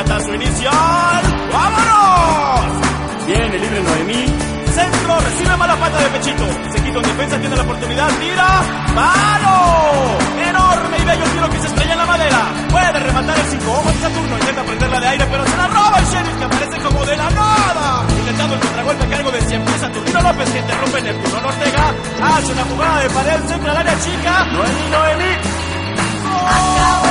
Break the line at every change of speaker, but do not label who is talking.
remata su inicial. ¡Vámonos! Viene libre Noemí. Centro, recibe mala pata de pechito. Se quita en defensa, tiene la oportunidad, tira. ¡Palo! Enorme y bello tiro que se estrella en la madera. Puede rematar el 5. Ojo en Saturno, intenta prenderla de aire, pero se la roba el Sheriff, que aparece como de la nada. Intentando el contragolpe a cargo de siempre Saturnino López, que interrumpe Neptuno Ortega. Hace una jugada de pared, centra al área chica. Noemí. ¡Gol!